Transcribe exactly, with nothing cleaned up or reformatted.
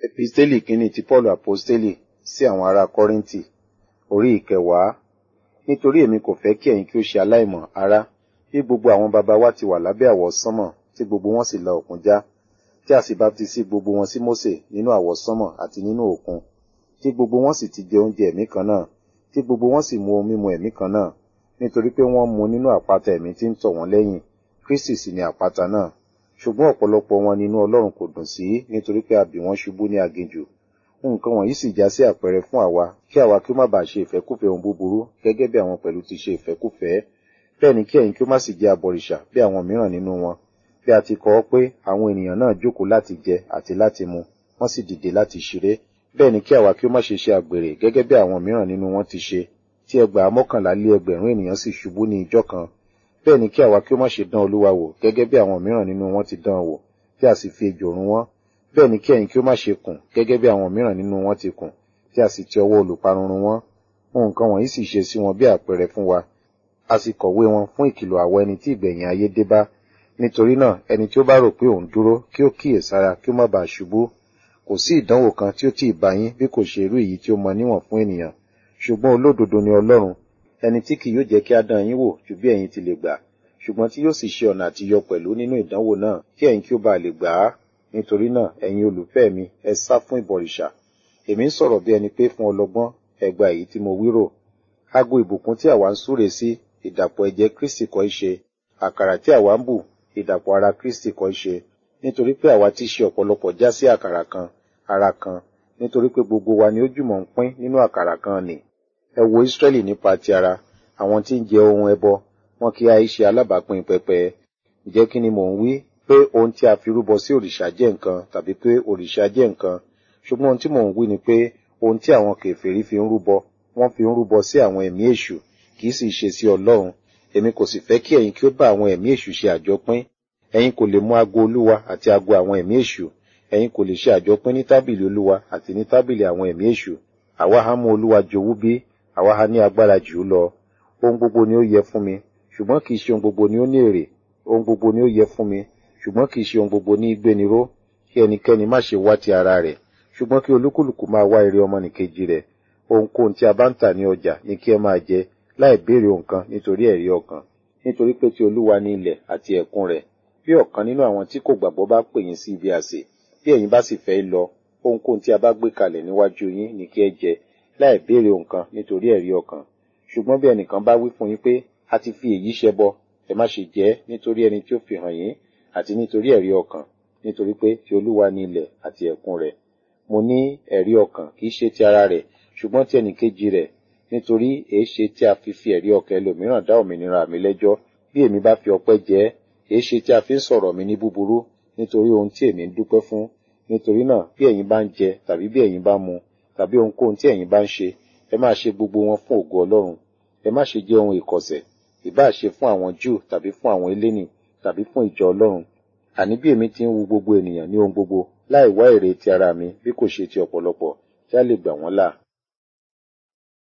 Episteli kínní ti Paulu Aposteli sí àwọn ará Kọ́ríńtì, orí ìkẹwàá. Nítorí èmi kò fẹ́ kí ẹ̀yin kí ó ṣe aláìmọ̀, ará, bí gbogbo àwọn baba wa ti wà lábẹ́ àwọsánmọ̀, tí gbogbo wọn sì la òkun já, tí a sì baptisi gbogbo wọn sí Mósè nínú àwọsánmọ̀ àti nínú òkun, tí gbogbo wọn sì ti jẹ oúnjẹ ẹ̀mí kan náà, tí gbogbo wọn sì mu ohun mímu ẹ̀mí kan náà, nítorí pé wọ́n mu nínú àpáta ẹ̀mí tí ń tọ̀ wọ́n lẹ́yìn, Kristi sì ni àpáta náà. Ṣùgbọ́n ọ̀pọ̀lọpọ̀ wọn nínú Ọlọ́run kò dùn sí, nítorí pé a bì wọ́n ṣubú ní aginjù. Nǹkan wọ̀nyí sì já sí àpẹẹrẹ fún àwa, kí àwa kí ó má bàa ṣe ìfẹ́kúfẹ̀ẹ́ ohun búburú, gẹ́gẹ́ bí àwọn pẹ̀lú ti ṣe ìfẹ́kúfẹ̀ẹ́. Bẹ́ẹ̀ ni kí ẹ̀yin kí ó má sì jẹ́ abọ̀rìṣà bí àwọn mìíràn nínú wọn. Bí a ti kọ ọ́ pé àwọn ènìyàn náà jókòó láti jẹ àti láti mu, wọ́n sì dìde láti ṣeré. Bẹ́ẹ̀ ni kí àwa kí ó má ṣe ṣe àgbèrè, gẹ́gẹ́ bí àwọn mìíràn nínú wọn ti ṣe, tí ẹgbàá mọ́kànlá lé ẹgbẹ̀rún ènìyàn sì ṣubú ní ijọ́ kan. Bẹ́ẹ̀ ni kí àwa kí ó má ṣe dán Olúwa wò, gẹ́gẹ́ bí àwọn mìíràn nínú wọn ti dán wò, tí a sì fi ejò run wọ́n. Bẹ́ẹ̀ ni kí ẹ̀yin kí ó má ṣe kùn, gẹ́gẹ́ bí àwọn mìíràn nínú wọn ti kùn, tí a sì ti ọwọ́ olùparun run wọ́n. Nǹkan wọ̀nyí sì ṣe sí wọn bí àpẹẹrẹ fún wa. A sì kọ̀wé wọn fún ìkìlọ̀ àwa ẹni tí ìgbẹ̀yìn ayé dé bá. Nítorí náà, ẹni tí ó bá rò pé òun dúró, kí ó kíyèsára, kí ó má bàa ṣubú. Kò sí ìdánwò kan tí ó tì í bá yín bí kò ṣe irú èyí tí ó mọ níwọ̀n fún ènìyàn. Ṣùgbọ́n olódodo ni Ọlọ́run, ẹni tí kì yóò jẹ́ kí á dán yín wò ju bí ẹ̀yin ti lè gbà, ṣùgbọ́n tí yóò sì ṣe ọ̀nà àtiyọ pẹ̀lú nínú ìdánwò náà, kí ẹ̀yin kí ó bá lè gbà á. Nítorí náà, ẹ̀yin olùfẹ́ mi, ẹ sá fún ìbọ̀rìṣà. Èmi ń sọ̀rọ̀ bí ẹni pé fún ọlọ́gbọ́n, ẹ gba èyí tí mo wí rò. Ago ìbùkún tí àwa ń súre sí, ìdàpọ̀ ẹ̀jẹ̀ Kristi kọ́ í ṣe. Àkàrà tí àwa ń bù, ìdàpọ̀ ara Kristi kọ́ í ṣe. Nítorí pé àwa ti ṣe ọ̀pọ̀lọpọ̀ já sí àkàrà kan, ara kan, nítorí pé gbogbo wa ni ó jùmọ̀ ń pín nínú àkàrà kan nì. Ẹ wo Ísírẹ́lì nípa ti ara, àwọn tí ń jẹ ohun ẹbọ, wọn kì í ṣe alábàápín pẹpẹ. Ǹjẹ́ kí ni mò ń wí? Pé ohun tí a fi rúbọ sí òrìṣà jẹ́ nǹkan, tàbí pé òrìṣà jẹ́ nǹkan. Ṣùgbọ́n ohun tí mò ń wí ni pé ohun tí àwọn kèfèrí fi ń rúbọ, wọ́n fi ń rúbọ sí àwọn ẹ̀mí èṣù, kì í sì ṣe sí Ọlọ́run. Èmi kò sì fẹ́ kí ẹ̀yin kí ó bá àwọn ẹ̀mí èṣù ṣe àjọpín. Ẹ̀yin kò lè mú ago Olúwa àti ago àwọn ẹ̀mí èṣù. Ẹ̀yin kò lè ṣe àjọpín ní tábìlì Olúwa àti ní tábìlì àwọn ẹ̀mí èṣù. Àwa ha mú Olúwa jowú bí? Àwa ha ní agbára jù ú lọ? Ohun gbogbo ni ó yẹ fún mi, ṣùgbọ́n kì í ṣe ohun gbogbo ni ó ní èrè. Ohun gbogbo ni ó yẹ fún mi, ṣùgbọ́n kì í ṣe ohun gbogbo ní ìgbéniró. Kí ẹnikẹ́ni má ṣe wá ti ara rẹ̀, ṣùgbọ́n kí olúkúlùkù máa wá ire ọmọnìkejì rẹ̀. Ohunkóhun tí a bá ń tà ní ọjà ni kí ẹ máa jẹ, láì béèrè nǹkan nítorí ẹ̀rí ọkàn. Nítorí pé ti Olúwa ni ilẹ̀ àti ẹ̀kún rẹ̀. Bí ọ̀kan nínú àwọn tí kò gbàgbọ́ bá pè yín sí ibi àsè, bí ẹ̀yin bá sì fẹ́ lọ, ohunkóhun tí a bá gbé kalẹ̀ níwájú yín ni kí ẹ jẹ, láì béèrè nǹkan nítorí ẹ̀rí ọkàn. Ṣùgbọ́n bí ẹnìkan bá wí fún yín pé a ti fi èyí ṣẹbọ, ẹ má ṣe jẹ ẹ́ nítorí ẹni tí ó fi hàn yín, àti nítorí ẹ̀rí ọkàn, nítorí pé ti Olúwa ni ilẹ̀ àti ẹ̀kún rẹ̀. Mo ní ẹ̀rí ọkàn kì í ṣe ti ara rẹ̀, ṣùgbọ́n ti ẹnìkejì rẹ̀. Nítorí èéṣe tí a fi fi ẹ̀rí ọkàn ẹlòmíràn dá òmìnira mi lẹ́jọ́, bí èmi bá fi ọpẹ́ jẹ ẹ́? Èéṣe tí a fi ń sọ̀rọ̀ mi ní búburú, nítorí ohun tí èmi ń dúpẹ́ fún? Nítorí náà, bí ẹ̀yin bá ń jẹ, tàbí bí ẹ̀yin bá mu, tàbí ohunkóhun tí ẹ̀yin bá ń ṣe, ẹ máa ṣe gbogbo wọn fún ògo Ọlọ́run. Ẹ má ṣe jẹ́ ohun ìkọ̀sẹ̀, ìbáà ṣe fún àwọn Júù tàbí fún àwọn eléni, tàbí fún ìjọ Ọlọ́run. Àní bí èmi ti ń wu gbogbo ènìyàn ní ohun gbogbo, láì wá èrè ti ara mi, bí kò ṣe ti ọ̀pọ̀lọpọ̀, tí a lè gbà wọ́n là.